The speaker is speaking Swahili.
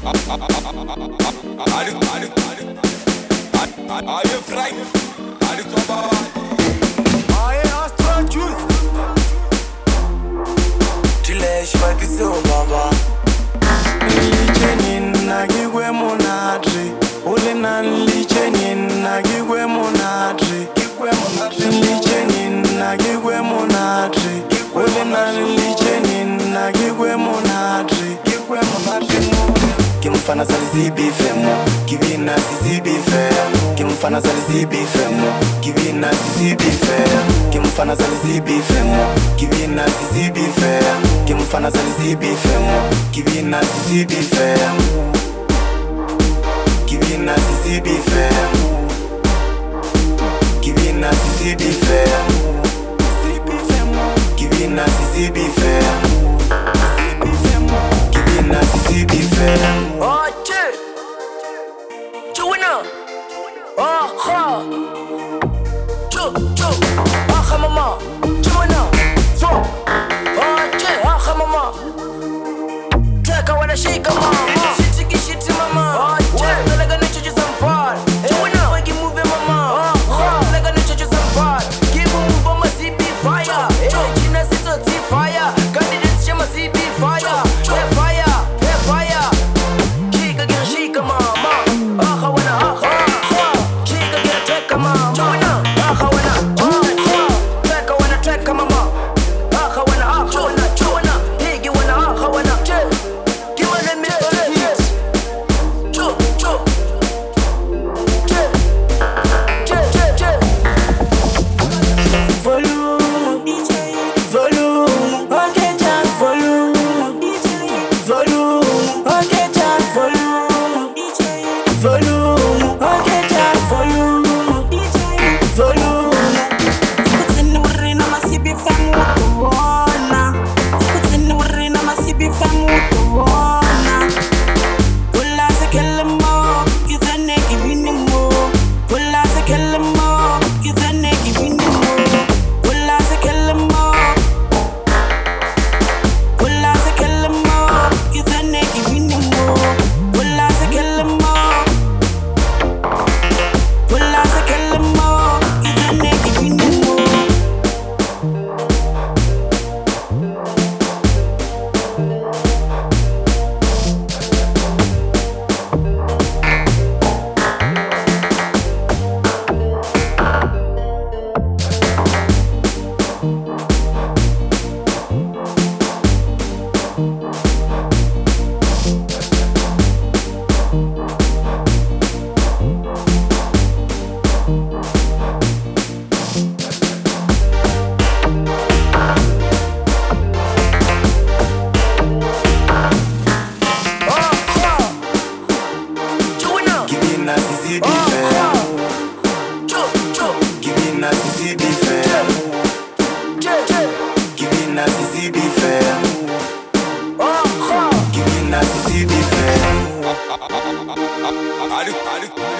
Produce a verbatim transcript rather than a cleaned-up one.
Are you frightened? Are you troubled? I asked for truth. Tilesh Fakiso Baba. Lichenin Nagigwe Monatri. Ulinan Lichenin Nagigwe Monatri. Lichenin Nagigwe Monatri. Ulinan Lichenin Nagigwe Monatri. Kimfana salizibi femo, kibina sizibi femo. Kimfana salizibi femo, kibina sizibi femo. Kimfana salizibi femo, kibina sizibi femo. Kimfana salizibi femo, kibina sizibi femo. Kibina sizibi femo. Kibina sizibi femo. Kibina sizibi femo. Kibina sizibi femo. Oh, shit. Joanna. Oh, ha. Chu, chu. Ah, ha, mama. Joanna. Fo. Oh, shit. Ah, ha, mama. Take away the shake, mama. Shitty, shitty, mama. Oh, shit. Like I need to some fun. Joanna. Make it move, mama. Oh, ha. Like I need to some fun. Give me move on my C B fire. Hey, Gina, it's a T fire. Candidates, she my C B fire. Hey, fire. Hey, fire. Kick again, shake, mama. Ah, ha, wanna, ah, ha. Kick again, take, mama. Joanna. Ah, ha, wanna, ah, take, wanna, take, mama. Ah, ha, wanna, ah, ha, wanna, Joanna. Hey, you wanna, ah, ha, wanna, take. Give me the Mister Hits. Chu, chu. Take, take, take, take. Volume, volume, okay, just volume, volume, okay, just volume, volume, okay, just volume, volume. Kutini urina masibi famu kuona. Kutini urina masibi famu kuona. Kula se kelemo, kizane kibini mo. Kula se kelemo, kizane kibini mo. Kula se kelemo. Kula se kelemo, kizane kibini mo. Kula se kelemo. Kula se kelemo, kizane kibini mo. Oh, ha. Joanna. Kibina sizibi Oh, femo. ha. Chu, chu. Kibina sizibi femo. Take, take. Kibina sizibi femo. Oh, ha. Kibina sizibi femo. Are you, are you,